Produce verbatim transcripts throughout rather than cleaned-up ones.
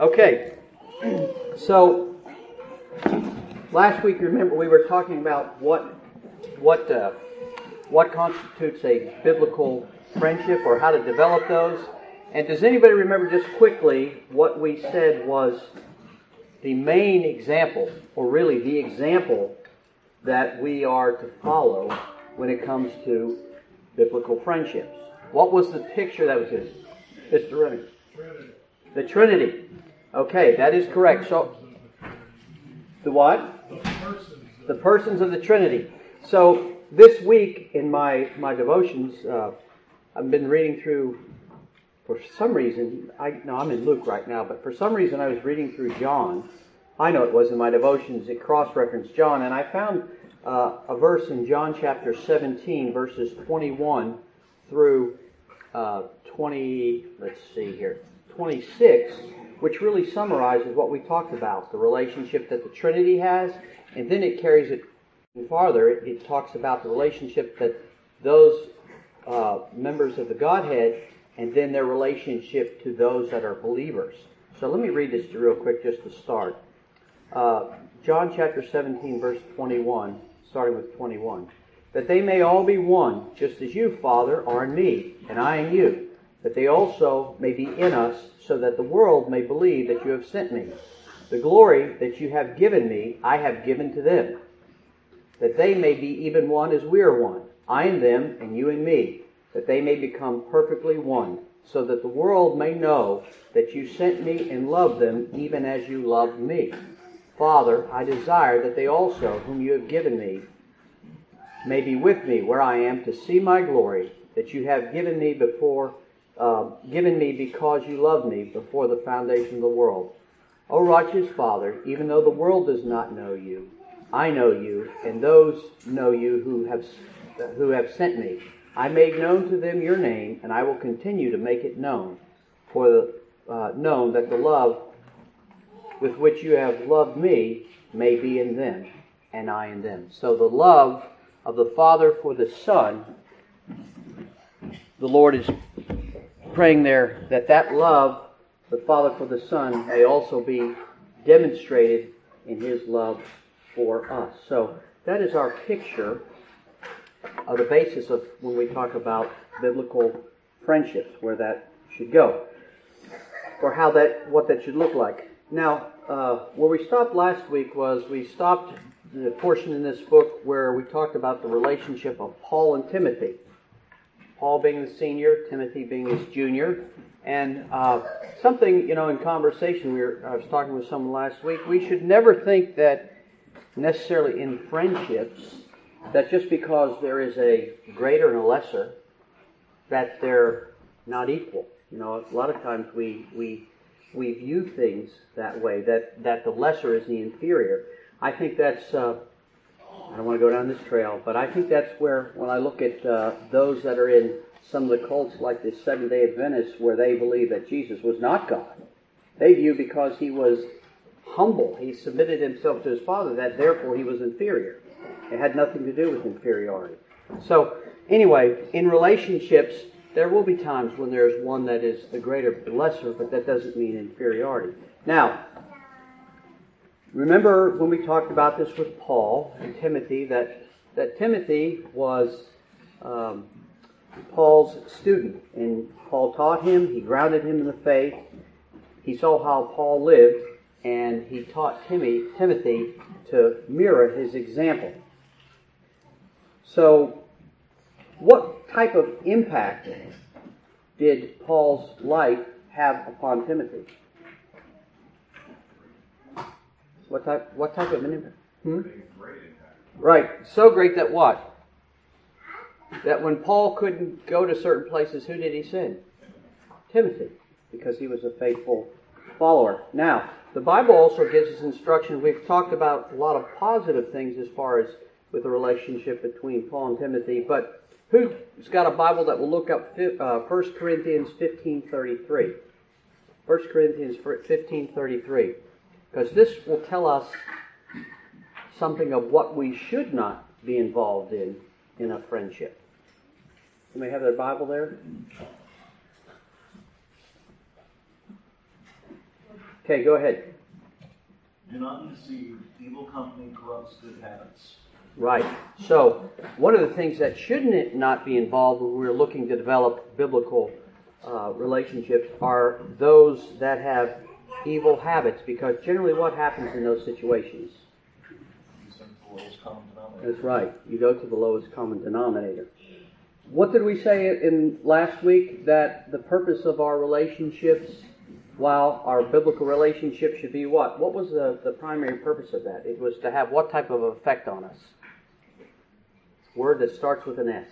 Okay, so last week, remember, we were talking about what what uh, what constitutes a biblical friendship, or how to develop those. And does anybody remember just quickly what we said was the main example, or really the example that we are to follow when it comes to biblical friendships? What was the picture that was in it? Mister Renner? The Trinity. Okay, that is correct. So, the what? The persons. The persons of the Trinity. So, this week in my, my devotions, uh, I've been reading through, for some reason, I no, I'm in Luke right now, but for some reason I was reading through John. I know it was in my devotions, it cross-referenced John, and I found uh, a verse in John chapter seventeen, verses twenty-one through uh, twenty, let's see here, twenty-six, which really summarizes what we talked about, the relationship that the Trinity has, and then it carries it farther. It, it talks about the relationship that those uh, members of the Godhead, and then their relationship to those that are believers. So let me read this real quick just to start. Uh, John chapter seventeen, verse twenty-one, starting with twenty-one. That they may all be one, just as you, Father, are in me, and I in you, that they also may be in us, so that the world may believe that you have sent me. The glory that you have given me, I have given to them, that they may be even one as we are one, I in them and you in me, that they may become perfectly one, so that the world may know that you sent me and loved them even as you loved me. Father, I desire that they also, whom you have given me, may be with me where I am, to see my glory that you have given me before Uh, given me because you loved me before the foundation of the world. O righteous Father, even though the world does not know you, I know you, and those know you who have who have sent me. I made known to them your name, and I will continue to make it known, for the, uh, known that the love with which you have loved me may be in them, and I in them. So the love of the Father for the Son, the Lord is praying there that that love, the Father for the Son, may also be demonstrated in His love for us. So that is our picture of the basis of when we talk about biblical friendships, where that should go, or how that, what that should look like. Now, uh, where we stopped last week was we stopped the portion in this book where we talked about the relationship of Paul and Timothy. Paul being the senior, Timothy being his junior. And uh, something, you know, in conversation, we were, I was talking with someone last week, we should never think that necessarily in friendships, that just because there is a greater and a lesser, that they're not equal. You know, a lot of times we we we view things that way, that, that the lesser is the inferior. I think that's... Uh, I don't want to go down this trail, but I think that's where, when I look at uh, those that are in some of the cults like the Seventh-day Adventists, where they believe that Jesus was not God, they view because he was humble, he submitted himself to his Father, that therefore he was inferior. It had nothing to do with inferiority. So, anyway, in relationships, there will be times when there's one that is the greater, the lesser, but that doesn't mean inferiority. Now, remember when we talked about this with Paul and Timothy, that, that Timothy was um, Paul's student. And Paul taught him, he grounded him in the faith. He saw how Paul lived, and he taught Timmy, Timothy to mirror his example. So, what type of impact did Paul's life have upon Timothy? What type? What type of an impact? Hmm? Right. So great that what? That when Paul couldn't go to certain places, who did he send? Timothy, because he was a faithful follower. Now, the Bible also gives us instructions. We've talked about a lot of positive things as far as with the relationship between Paul and Timothy. But who's got a Bible that will look up uh, First Corinthians fifteen thirty-three? First Corinthians fifteen thirty-three. Because this will tell us something of what we should not be involved in in a friendship. You may have their Bible there. Okay, go ahead. Do not be deceived. Evil company corrupts good habits. Right. So, one of the things that shouldn't not be involved when we're looking to develop biblical uh, relationships are those that have evil habits, because generally what happens in those situations? You send the lowest common denominator. That's right. You go to the lowest common denominator. What did we say in last week? That the purpose of our relationships, while our biblical relationship should be what? What was the, the primary purpose of that? It was to have what type of effect on us? Word that starts with an S.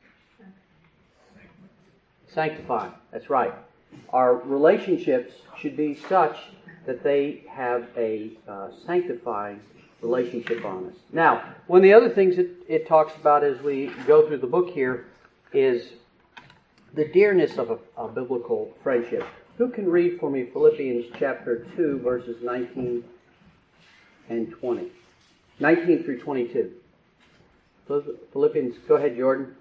Sanctifying. That's right. Our relationships should be such that they have a uh, sanctifying relationship on us. Now, one of the other things that it talks about as we go through the book here is the dearness of a, a biblical friendship. Who can read for me Philippians chapter two, verses nineteen and twenty? nineteen through twenty-two. Philippians, go ahead, Jordan.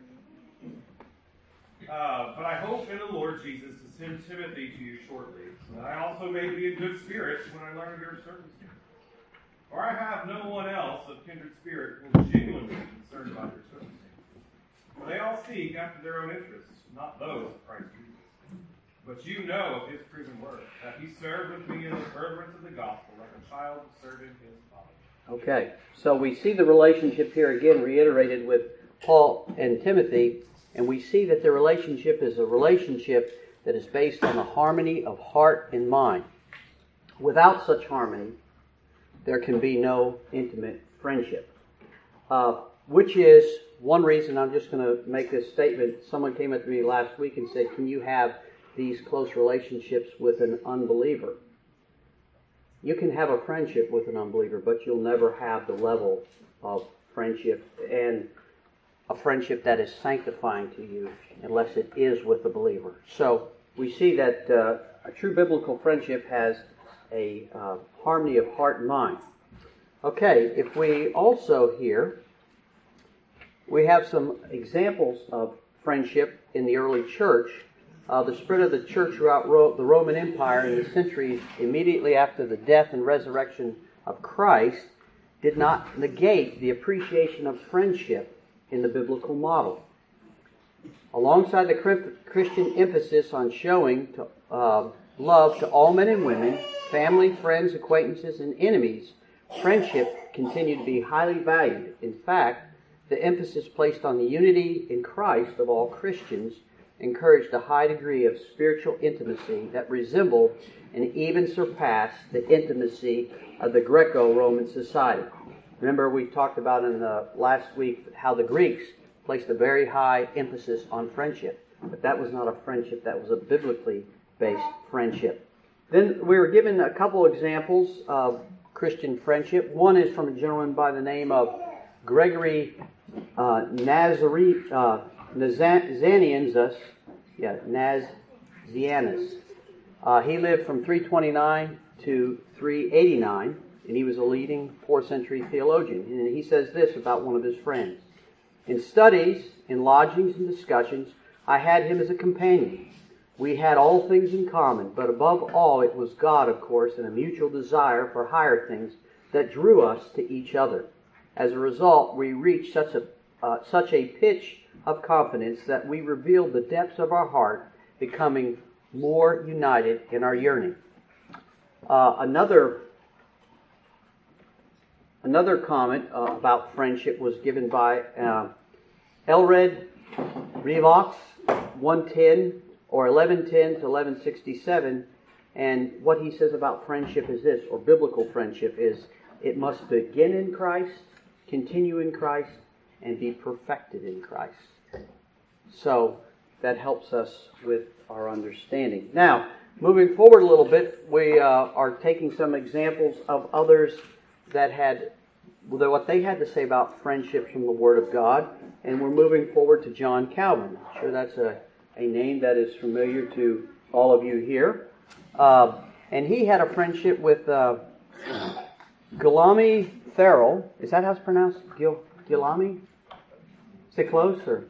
Uh, but I hope in the Lord Jesus to send Timothy to you shortly, so that I also may be in good spirits when I learn of your circumstances. For I have no one else of kindred spirit who is genuinely concerned about your circumstances. For they all seek after their own interests, not those of Christ Jesus. But you know of his proven work, that he served with me in the furtherance of the gospel, like a child serving his father. Okay, so we see the relationship here again reiterated with Paul and Timothy, and we see that the relationship is a relationship that is based on the harmony of heart and mind. Without such harmony, there can be no intimate friendship. Uh, which is one reason, I'm just going to make this statement. Someone came up to me last week and said, can you have these close relationships with an unbeliever? You can have a friendship with an unbeliever, but you'll never have the level of friendship and a friendship that is sanctifying to you unless it is with the believer. So we see that uh, a true biblical friendship has a uh, harmony of heart and mind. Okay, if we also here, we have some examples of friendship in the early church. Uh, the spread of the church throughout Ro- the Roman Empire in the centuries immediately after the death and resurrection of Christ did not negate the appreciation of friendship in the biblical model. Alongside the Christian emphasis on showing to, uh, love to all men and women, family, friends, acquaintances, and enemies, friendship continued to be highly valued. In fact, the emphasis placed on the unity in Christ of all Christians encouraged a high degree of spiritual intimacy that resembled and even surpassed the intimacy of the Greco-Roman society. Remember, we talked about in the last week how the Greeks placed a very high emphasis on friendship, but that was not a friendship, that was a biblically based friendship. Then we were given a couple examples of Christian friendship. One is from a gentleman by the name of Gregory uh, Nazare, uh, Nazianzus, yeah, Nazianzus. Uh, he lived from three twenty-nine to three eighty-nine, and he was a leading fourth century theologian. And he says this about one of his friends. In studies, in lodgings and discussions, I had him as a companion. We had all things in common, but above all it was God, of course, and a mutual desire for higher things that drew us to each other. As a result, we reached such a uh, such a pitch of confidence that we revealed the depths of our heart, becoming more united in our yearning. Uh, another another comment uh, about friendship was given by uh, Elred Revox, one ten or eleven ten to eleven sixty-seven, and what he says about friendship is this, or biblical friendship is, it must begin in Christ, continue in Christ, and be perfected in Christ. So that helps us with our understanding. Now, moving forward a little bit, we uh, are taking some examples of others that had what they had to say about friendship from the Word of God, and we're moving forward to John Calvin. I'm sure that's a, a name that is familiar to all of you here. Uh, and he had a friendship with uh, Guillaume Farel. Is that how it's pronounced? Gil, Guillaume? Is it close, or?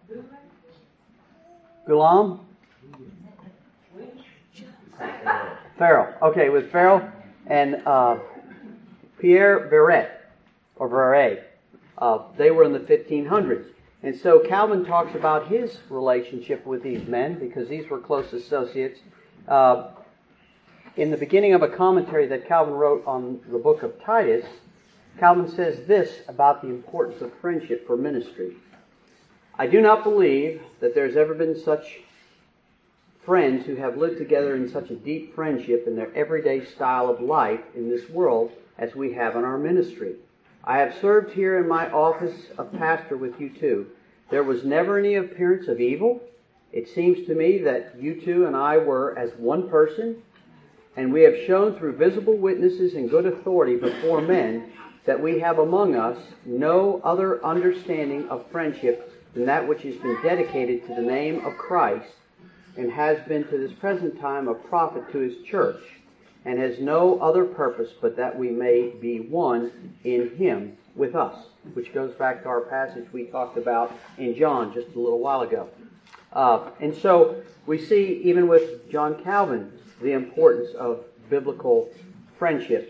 Guillaume? Farrell. Okay, with Farrell and uh, Pierre Viret, or Viret. Uh, they were in the fifteen hundreds. And so Calvin talks about his relationship with these men, because these were close associates. Uh, in the beginning of a commentary that Calvin wrote on the book of Titus, Calvin says this about the importance of friendship for ministry. I do not believe that there's ever been such friends who have lived together in such a deep friendship in their everyday style of life in this world as we have in our ministry. I have served here in my office of pastor with you two. There was never any appearance of evil. It seems to me that you two and I were as one person, and we have shown through visible witnesses and good authority before men that we have among us no other understanding of friendship than that which has been dedicated to the name of Christ, and has been to this present time a profit to His church, and has no other purpose but that we may be one in Him with us, which goes back to our passage we talked about in John just a little while ago. Uh, and so we see, even with John Calvin, the importance of biblical friendships.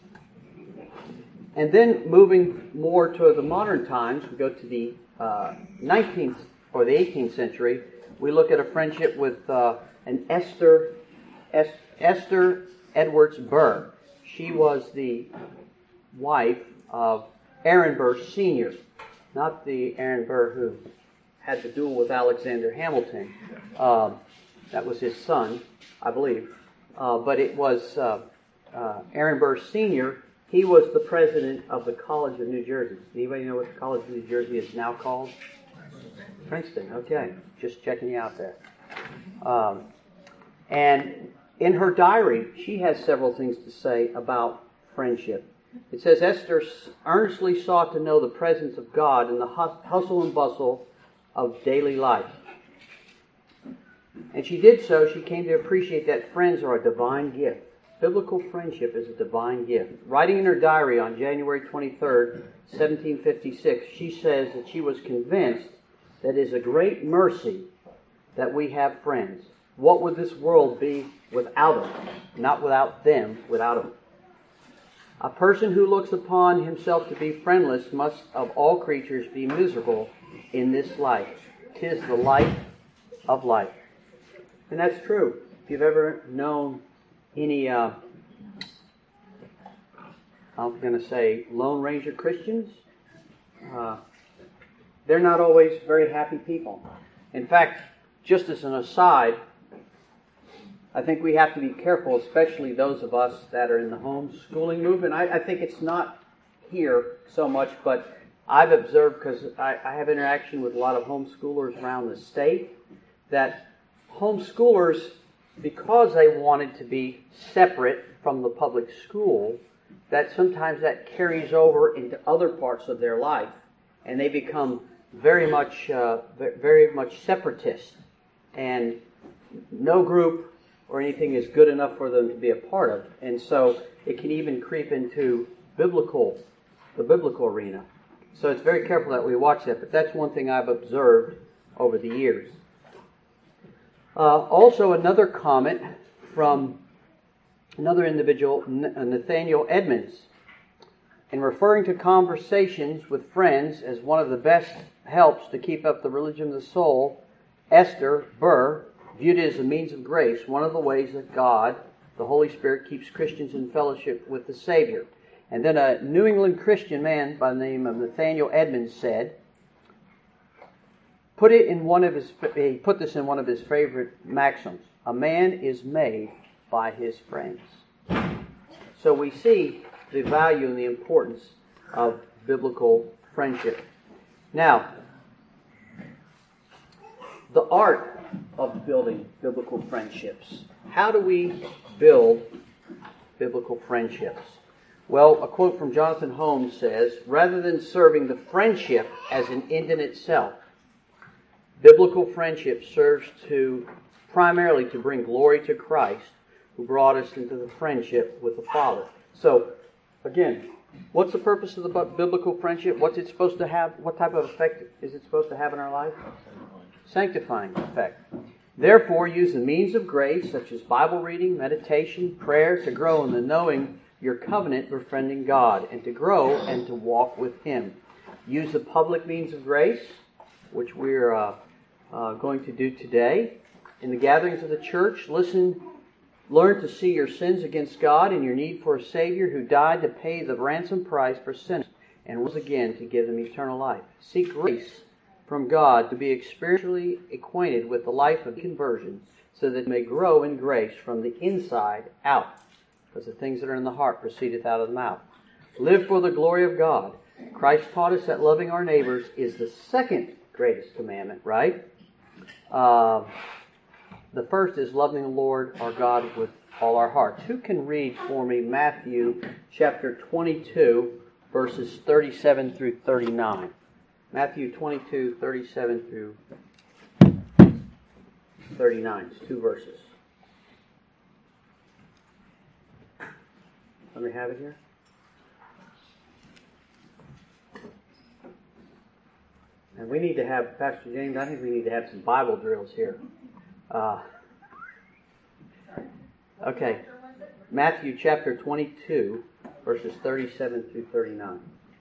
And then moving more to the modern times, we go to the uh, nineteenth or the eighteenth century. We look at a friendship with uh, an Esther, es- Esther Edwards Burr. She was the wife of Aaron Burr Senior, not the Aaron Burr who had the duel with Alexander Hamilton. Uh, that was his son, I believe. Uh, but it was uh, uh, Aaron Burr Senior He was the president of the College of New Jersey. Anybody know what the College of New Jersey is now called? Princeton. Okay. Just checking you out there. Um, and in her diary, she has several things to say about friendship. It says, Esther earnestly sought to know the presence of God in the hustle and bustle of daily life. And she did so. She came to appreciate that friends are a divine gift. Biblical friendship is a divine gift. Writing in her diary on January twenty-third, seventeen fifty-six, she says that she was convinced that it is a great mercy that we have friends. What would this world be without them? Not without them, without them. A person who looks upon himself to be friendless must of all creatures be miserable in this life. 'Tis the life of life. And that's true. If you've ever known any, uh, I'm going to say, Lone Ranger Christians, uh, they're not always very happy people. In fact, just as an aside, I think we have to be careful, especially those of us that are in the homeschooling movement. I, I think it's not here so much, but I've observed, because I, I have interaction with a lot of homeschoolers around the state, that homeschoolers, because they wanted to be separate from the public school, that sometimes that carries over into other parts of their life, and they become very much, uh, very much separatist, and no group or anything is good enough for them to be a part of, and so it can even creep into biblical, the biblical arena. So it's very careful that we watch that, but that's one thing I've observed over the years. Uh, also, another comment from another individual, Nathaniel Edmonds, in referring to conversations with friends as one of the best helps to keep up the religion of the soul, Esther Burr viewed it as a means of grace, one of the ways that God, the Holy Spirit, keeps Christians in fellowship with the Savior. And then a New England Christian man by the name of Nathaniel Edmonds said, Put it in one of his. He put this in one of his favorite maxims: "A man is made by his friends." So we see the value and the importance of biblical friendship. Now, the art of building biblical friendships. How do we build biblical friendships? Well, a quote from Jonathan Holmes says, "Rather than serving the friendship as an end in itself, biblical friendship serves to primarily to bring glory to Christ, who brought us into the friendship with the Father." So, again, what's the purpose of the biblical friendship? What's it supposed to have? What type of effect is it supposed to have in our life? Sanctifying effect. Therefore, use the means of grace, such as Bible reading, meditation, prayer, to grow in the knowing your covenant befriending God, and to grow and to walk with Him. Use the public means of grace, which we're uh, uh, going to do today. In the gatherings of the church, listen, learn to see your sins against God and your need for a Savior who died to pay the ransom price for sinners and rose again to give them eternal life. Seek grace from God to be spiritually acquainted with the life of conversion, so that you may grow in grace from the inside out, because the things that are in the heart proceedeth out of the mouth. Live for the glory of God. Christ taught us that loving our neighbors is the second greatest commandment, right? Uh, the first is loving the Lord our God with all our hearts. Who can read for me Matthew chapter twenty-two, verses thirty-seven through thirty-nine? Matthew twenty-two, thirty-seven through thirty-nine. It's two verses. Let me have it here. And we need to have, Pastor James, I think we need to have some Bible drills here. Uh, okay. Matthew chapter twenty-two, verses thirty-seven through thirty-nine.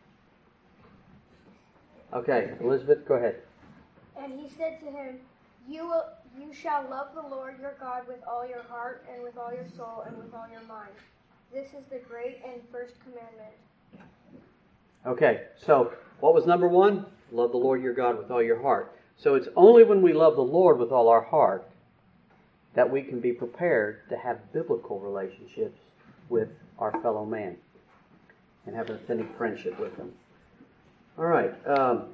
Okay, Elizabeth, go ahead. And he said to him, You will, you shall love the Lord your God with all your heart and with all your soul and with all your mind. This is the great and first commandment. Okay, so what was number one? Love the Lord your God with all your heart. So it's only when we love the Lord with all our heart that we can be prepared to have biblical relationships with our fellow man and have an authentic friendship with them. All right. Um,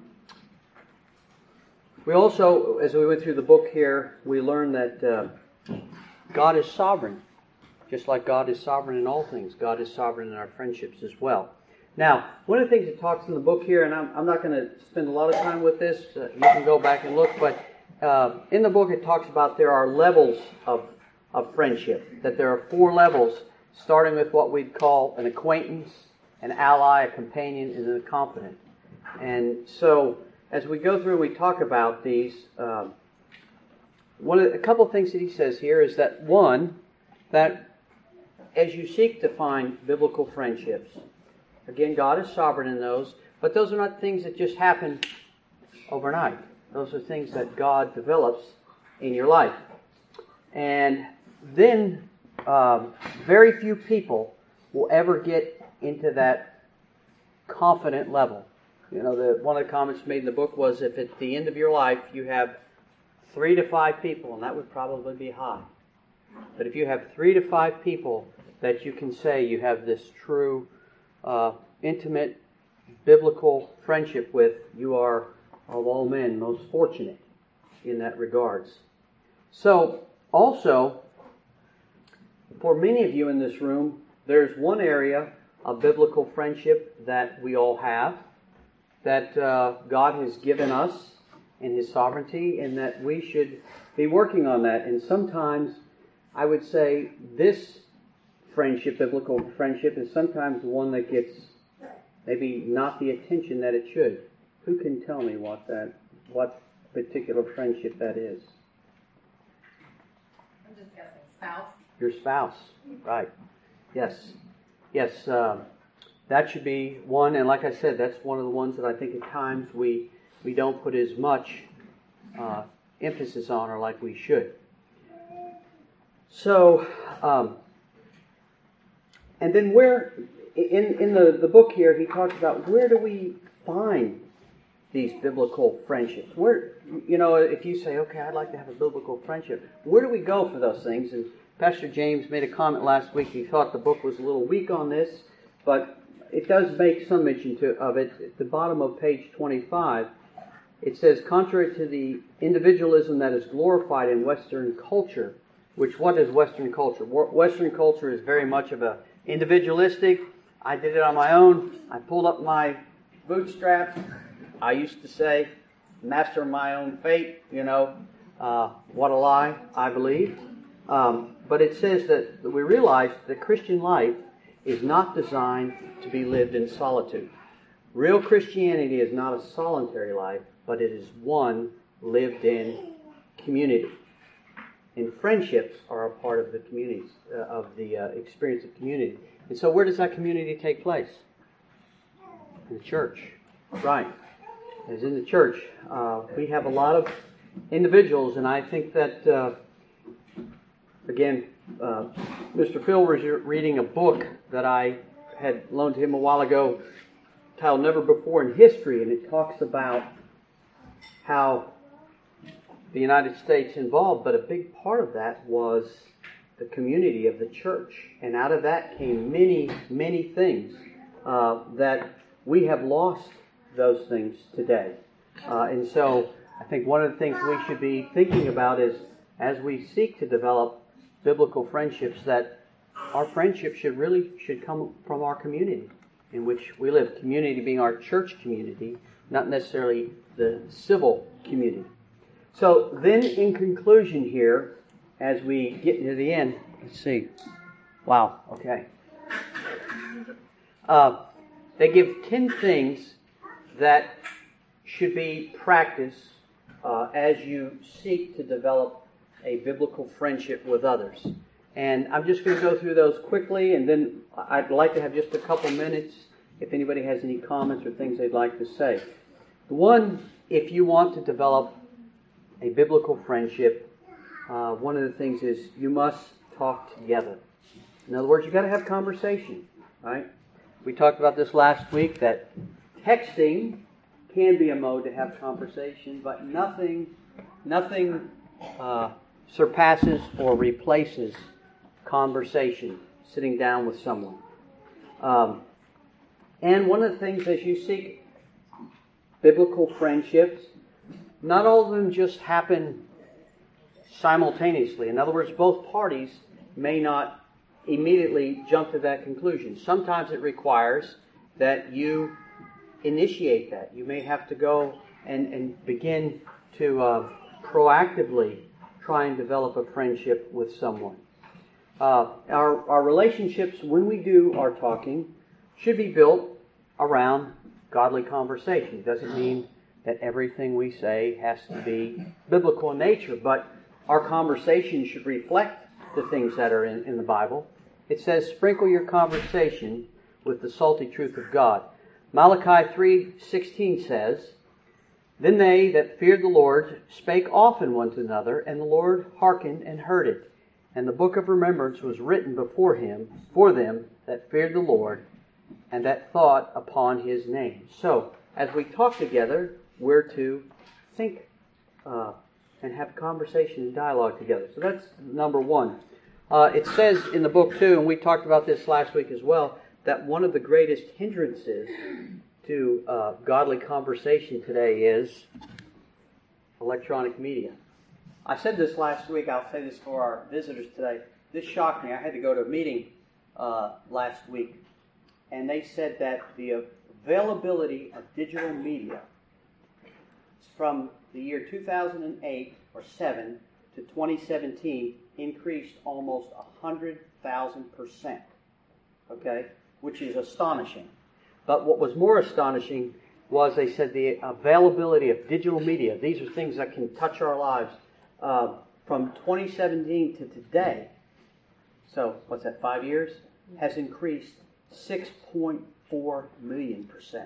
we also, as we went through the book here, we learned that uh, God is sovereign. Just like God is sovereign in all things, God is sovereign in our friendships as well. Now, one of the things it talks in the book here, and I'm, I'm not going to spend a lot of time with this, uh, you can go back and look, but uh, in the book it talks about there are levels of, of friendship, that there are four levels, starting with what we'd call an acquaintance, an ally, a companion, and a confidant. And so, as we go through and we talk about these, um, one of, a couple of things that he says here is that, one, that as you seek to find biblical friendships, again, God is sovereign in those, but those are not things that just happen overnight. Those are things that God develops in your life. And then, um, very few people will ever get into that confident level. You know, the, one of the comments made in the book was, if at the end of your life you have three to five people, and that would probably be high, but if you have three to five people that you can say you have this true, uh, intimate, biblical friendship with, you are, of all men, most fortunate in that regards. So, also, for many of you in this room, there's one area of biblical friendship that we all have, that uh, God has given us in His sovereignty, and that we should be working on that. And sometimes, I would say, this friendship, biblical friendship, is sometimes the one that gets maybe not the attention that it should. Who can tell me what that, what particular friendship that is? I'm just guessing. Spouse? Your spouse, right. Yes. Yes, um, that should be one, and like I said, that's one of the ones that I think at times we, we don't put as much uh, emphasis on, or like we should. So, um, and then where, in, in the, the book here, he talks about where do we find these biblical friendships? Where, you know, if you say, okay, I'd like to have a biblical friendship, where do we go for those things? And Pastor James made a comment last week. He thought the book was a little weak on this, but it does make some mention to, of it. At the bottom of page twenty-five, it says, contrary to the individualism that is glorified in Western culture, which what is Western culture? Western culture is very much of a individualistic. I did it on my own. I pulled up my bootstraps. I used to say, master of my own fate, you know. Uh, what a lie, I believe. Um, but it says that we realize that Christian life is not designed to be lived in solitude. Real Christianity is not a solitary life, but it is one lived in community. and friendships are a part of the communities, uh, of the uh, experience of community. And so where does that community take place? In the church. Right. As in the church. Uh, we have a lot of individuals, and I think that, uh, again, uh, Mister Phil was reading a book that I had loaned to him a while ago, titled Never Before in History, and it talks about how the United States involved, but a big part of that was the community of the church. And out of that came many, many things uh, that we have lost those things today. Uh, and so I think one of the things we should be thinking about is, as we seek to develop biblical friendships, that our friendship should really should come from our community in which we live. Community being our church community, not necessarily the civil community. So then in conclusion here, as we get into the end, let's see. Wow, okay. Uh, they give ten things that should be practiced uh, as you seek to develop a biblical friendship with others. And I'm just going to go through those quickly, and then I'd like to have just a couple minutes if anybody has any comments or things they'd like to say. One, if you want to develop a biblical friendship, uh, one of the things is you must talk together. In other words, you've got to have conversation, right? We talked about this last week, that texting can be a mode to have conversation, but nothing, nothing uh, surpasses or replaces conversation, sitting down with someone. Um, and one of the things as you seek biblical friendships, not all of them just happen simultaneously. In other words, both parties may not immediately jump to that conclusion. Sometimes it requires that you initiate that. You may have to go and, and begin to uh, proactively try and develop a friendship with someone. Uh, our, our relationships, when we do our talking, should be built around godly conversation. It doesn't mean that everything we say has to be biblical in nature, but our conversation should reflect the things that are in, in the Bible. It says, sprinkle your conversation with the salty truth of God. Malachi three sixteen says, then they that feared the Lord spake often one to another, and the Lord hearkened and heard it. And the book of remembrance was written before him, for them that feared the Lord, and that thought upon his name. So, as we talk together, we're to think uh, and have conversation and dialogue together. So that's number one. Uh, it says in the book, too, and we talked about this last week as well, that one of the greatest hindrances to uh, godly conversation today is electronic media. I said this last week, I'll say this for our visitors today. This shocked me. I had to go to a meeting uh, last week, and they said that the availability of digital media from the year two thousand eight or seven to twenty seventeen increased almost one hundred thousand percent, okay, which is astonishing. But what was more astonishing was they said the availability of digital media, these are things that can touch our lives, uh, from twenty seventeen to today, so what's that, five years, has increased six point four million percent.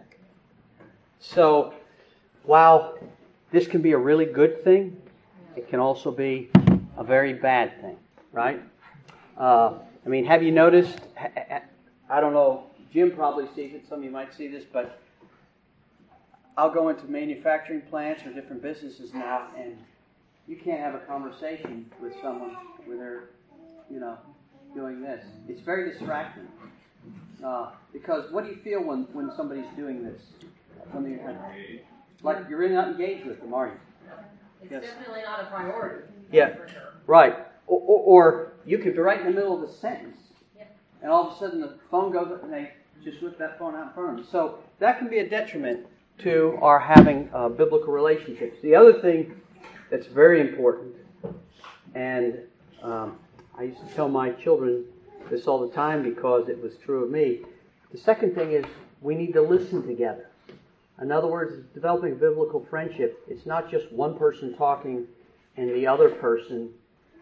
So, while this can be a really good thing, it can also be a very bad thing, right? Uh, I mean, have you noticed, I don't know, Jim probably sees it, some of you might see this, but I'll go into manufacturing plants or different businesses now, and you can't have a conversation with someone where they're, you know, doing this. It's very distracting. Uh, because what do you feel when, when somebody's doing this? When you're, like you're really not engaged with them, are you? It's Yes. definitely not a priority. Yeah, For sure. right. Or, or, or you could be right in the middle of a sentence, Yep. and all of a sudden the phone goes up and they just whip that phone out in front of them. So that can be a detriment to our having uh, biblical relationships. The other thing that's very important, and um, I used to tell my children this all the time because it was true of me. The second thing is we need to listen together. In other words, developing a biblical friendship, it's not just one person talking and the other person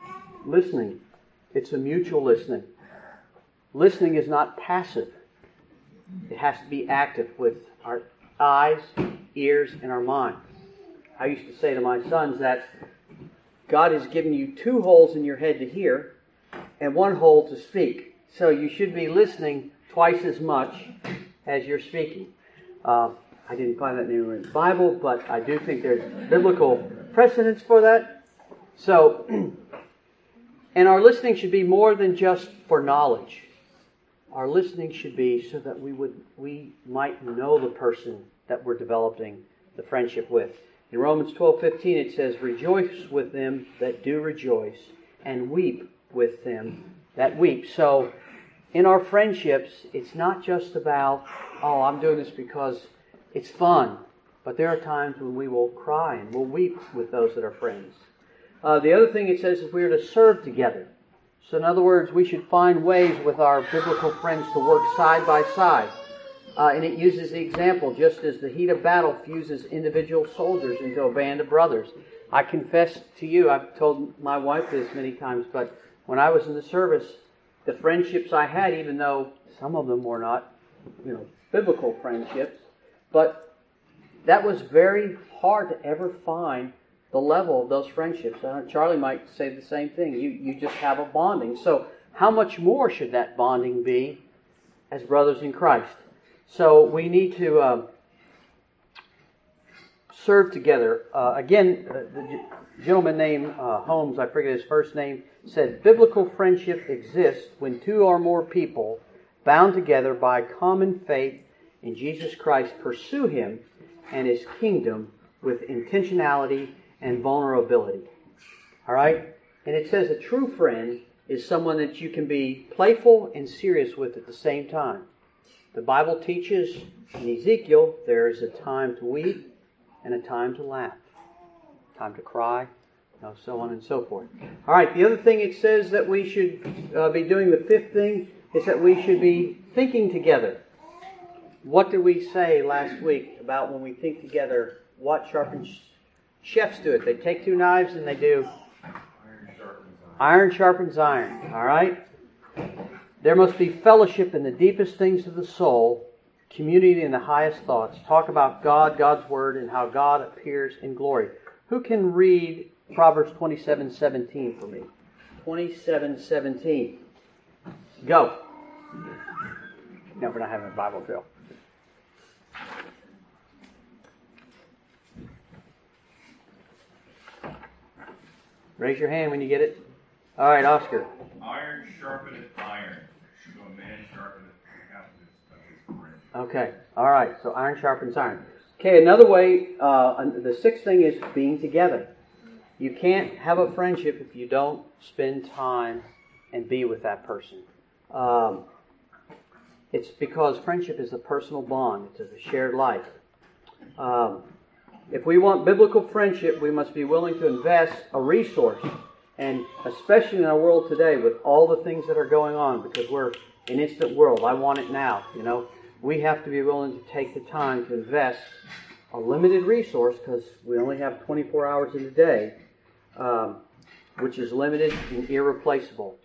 listening. It's a mutual listening. Listening is not passive. It has to be active with our eyes, ears, and our mind. I used to say to my sons that God has given you two holes in your head to hear and one hole to speak. So you should be listening twice as much as you're speaking. Uh, I didn't find that anywhere in the Bible, but I do think there's biblical precedence for that. So, and our listening should be more than just for knowledge. Our listening should be so that we would we might know the person that we're developing the friendship with. In Romans twelve fifteen it says, "Rejoice with them that do rejoice, and weep with them that weep." So, in our friendships, it's not just about, oh, I'm doing this because it's fun. But there are times when we will cry and we'll weep with those that are friends. Uh, the other thing it says is we are to serve together. So in other words, we should find ways with our biblical friends to work side by side. Uh, and it uses the example, just as the heat of battle fuses individual soldiers into a band of brothers. I confess to you, I've told my wife this many times, but when I was in the service, the friendships I had, even though some of them were not, you know, biblical friendships, but that was very hard to ever find the level of those friendships. Uh, Charlie might say the same thing. You you just have a bonding. So how much more should that bonding be as brothers in Christ? So we need to uh, serve together. Uh, again, uh, the gentleman named uh, Holmes, I forget his first name, said, "Biblical friendship exists when two or more people bound together by common faith in Jesus Christ pursue Him and His kingdom with intentionality and vulnerability." All right? And it says a true friend is someone that you can be playful and serious with at the same time. The Bible teaches in Ezekiel there is a time to weep and a time to laugh, time to cry, you know, so on and so forth. All right, the other thing it says that we should uh, be doing, the fifth thing, is that we should be thinking together. What did we say last week about when we think together? What sharpens chefs do it? They take two knives and they do iron sharpens iron. All right? There must be fellowship in the deepest things of the soul, community in the highest thoughts. Talk about God, God's Word, and how God appears in glory. Who can read Proverbs twenty-seven seventeen for me? twenty-seven seventeen. Go. No, we're not having a Bible drill. Raise your hand when you get it. All right, Oscar. Iron sharpeneth iron, so a man sharpeneth the countenance of his friend. Okay, all right, so iron sharpens iron. Okay, another way, uh, the sixth thing is being together. You can't have a friendship if you don't spend time and be with that person. Um, it's because friendship is a personal bond. It's a shared life. Um, if we want biblical friendship, we must be willing to invest a resource. And especially in our world today with all the things that are going on, because we're an instant world. I want it now, you know. We have to be willing to take the time to invest a limited resource, because we only have twenty-four hours in a day, um, which is limited and irreplaceable.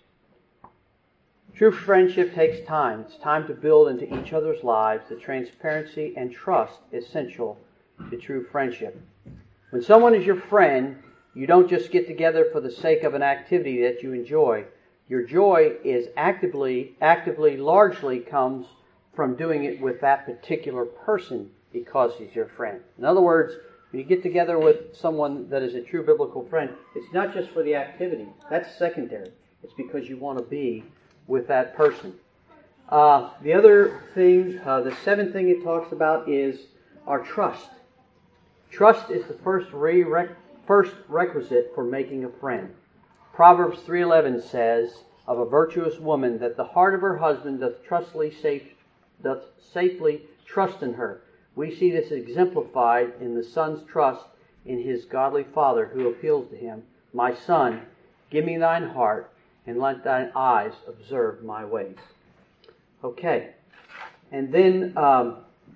True friendship takes time. It's time to build into each other's lives the transparency and trust essential to true friendship. When someone is your friend, you don't just get together for the sake of an activity that you enjoy. Your joy is actively, actively, largely comes from doing it with that particular person because he's your friend. In other words, when you get together with someone that is a true biblical friend, it's not just for the activity. That's secondary. It's because you want to be with that person. Uh, the other thing, uh, the seventh thing it talks about is our trust. Trust is the first re- first requisite for making a friend. Proverbs three eleven says of a virtuous woman that the heart of her husband doth trustly safe, doth safely trust in her. We see this exemplified in the son's trust in his godly father, who appeals to him, "My son, give me thine heart, and let thine eyes observe my ways." Okay. And then um,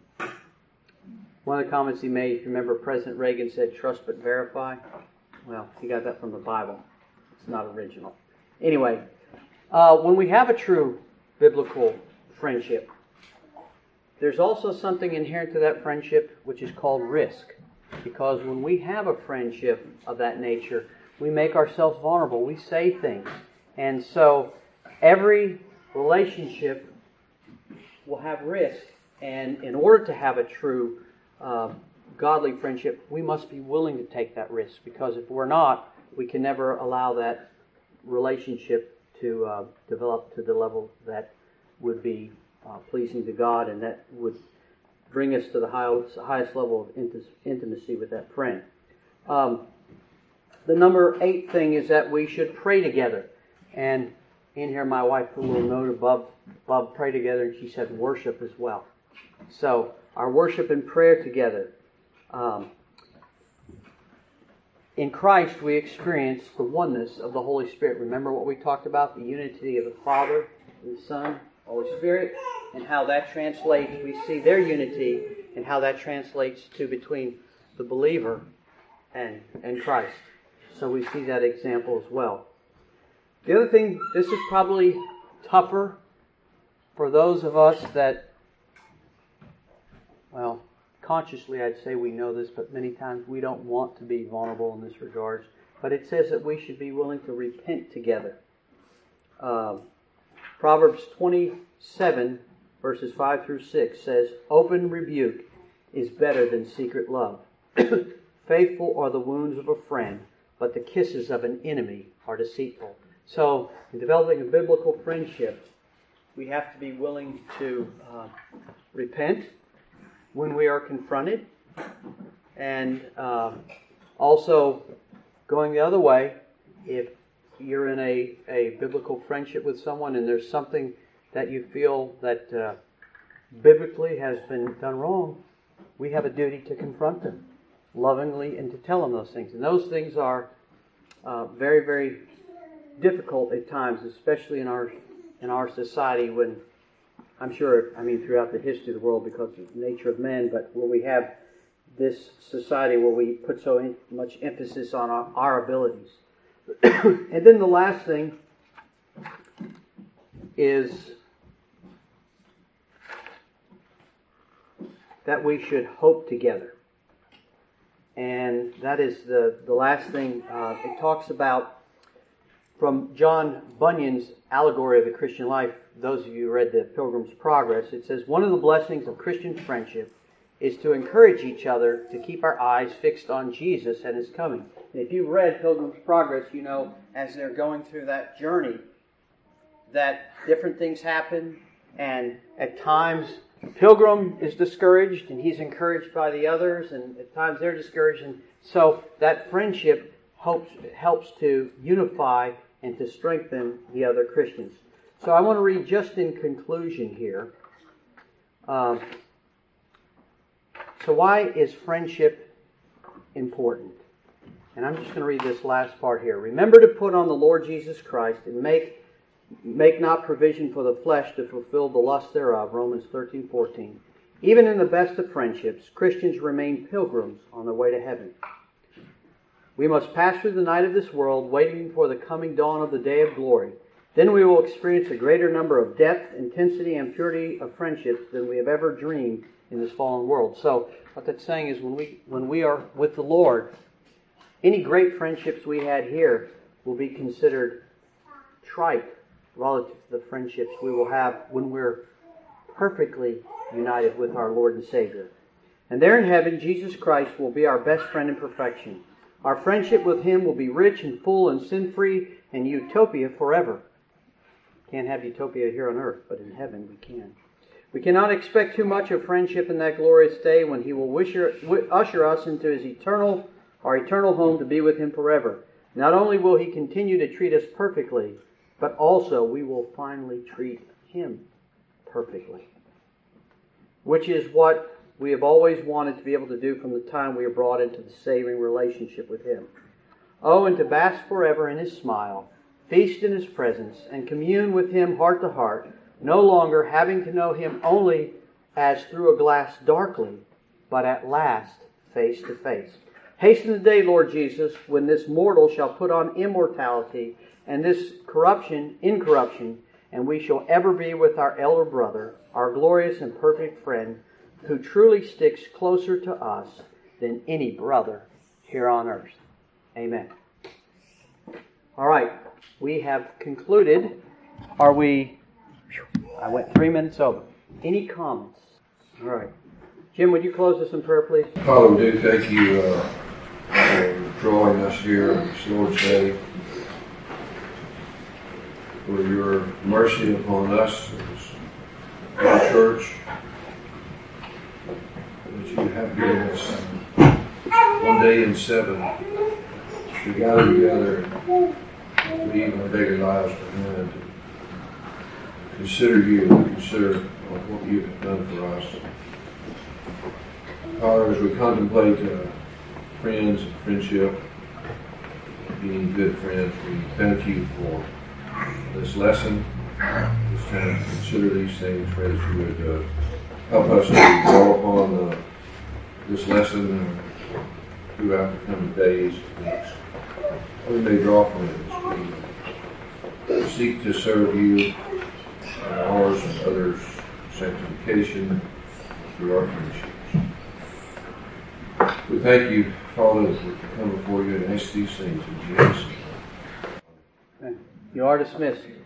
one of the comments he made, if you remember, President Reagan said, "Trust but verify." Well, he got that from the Bible. It's not original. Anyway, uh, when we have a true biblical friendship, there's also something inherent to that friendship which is called risk. Because when we have a friendship of that nature, we make ourselves vulnerable. We say things. And so every relationship will have risk. And in order to have a true uh, godly friendship, we must be willing to take that risk. Because if we're not, we can never allow that relationship to uh, develop to the level that would be uh, pleasing to God, and that would bring us to the highest, highest level of int- intimacy with that friend. Um, the number eight thing is that we should pray together. And in here my wife put a little note above, above pray together, and she said worship as well. So our worship and prayer together. Um, in Christ we experience the oneness of the Holy Spirit. Remember what we talked about? The unity of the Father, the Son, Holy Spirit, and how that translates. We see their unity and how that translates to between the believer and, and Christ. So we see that example as well. The other thing, this is probably tougher for those of us that, well, consciously I'd say we know this, but many times we don't want to be vulnerable in this regard. But it says that we should be willing to repent together. Um, Proverbs twenty-seven, verses five through six says, open rebuke is better than secret love. Faithful are the wounds of a friend, but the kisses of an enemy are deceitful. So, in developing a biblical friendship, we have to be willing to uh, repent when we are confronted, and uh, also going the other way, if you're in a, a biblical friendship with someone and there's something that you feel that uh, biblically has been done wrong, we have a duty to confront them lovingly and to tell them those things. And those things are uh, very, very difficult at times, especially in our in our society when, I'm sure, I mean throughout the history of the world because of the nature of men, but where we have this society where we put so in, much emphasis on our, our abilities. And then the last thing is that we should hope together. And that is the, the last thing. Uh, it talks about, from John Bunyan's allegory of the Christian life, those of you who read the Pilgrim's Progress, it says, one of the blessings of Christian friendship is to encourage each other to keep our eyes fixed on Jesus and His coming. And if you've read Pilgrim's Progress, you know, as they're going through that journey, that different things happen, and at times Pilgrim is discouraged and he's encouraged by the others, and at times they're discouraged. And so that friendship helps, helps to unify and to strengthen the other Christians. So I want to read just in conclusion here. Um, so why is friendship important? And I'm just going to read this last part here. Remember to put on the Lord Jesus Christ and make make not provision for the flesh to fulfill the lust thereof. Romans thirteen fourteen. Even in the best of friendships, Christians remain pilgrims on their way to heaven. We must pass through the night of this world, waiting for the coming dawn of the day of glory. Then we will experience a greater number of depth, intensity, and purity of friendships than we have ever dreamed in this fallen world. So what that's saying is when we when we are with the Lord, any great friendships we had here will be considered trite relative to the friendships we will have when we're perfectly united with our Lord and Savior. And there in heaven, Jesus Christ will be our best friend in perfection. Our friendship with Him will be rich and full and sin-free and utopia forever. Can't have utopia here on earth, but in heaven we can. We cannot expect too much of friendship in that glorious day when He will wish, usher us into His eternal, our eternal home to be with Him forever. Not only will He continue to treat us perfectly, but also we will finally treat Him perfectly. Which is what we have always wanted to be able to do from the time we are brought into the saving relationship with Him. Oh, and to bask forever in His smile, feast in His presence, and commune with Him heart to heart, no longer having to know Him only as through a glass darkly, but at last face to face. Hasten the day, Lord Jesus, when this mortal shall put on immortality and this corruption incorruption, and we shall ever be with our elder brother, our glorious and perfect friend, who truly sticks closer to us than any brother here on earth. Amen. All right, we have concluded. Are we... I went three minutes over. Any comments? All right. Jim, would you close us in prayer, please? Father, we do thank you uh, for drawing us here on this Lord's Day, for your mercy upon us as our church, that you have given us one day in seven to gather together, to leave our daily lives behind, to consider you, to consider what you have done for us. Father, as we contemplate uh, friends and friendship, being good friends, we thank you for this lesson, this time to consider these things. Pray that you would uh, help us to draw upon uh, this lesson uh, throughout the coming days and weeks. We may draw from it as we seek to serve you and ours and others' sanctification through our friendships. We thank you, Father, that we can come before you and ask these things in Jesus' name. You are dismissed.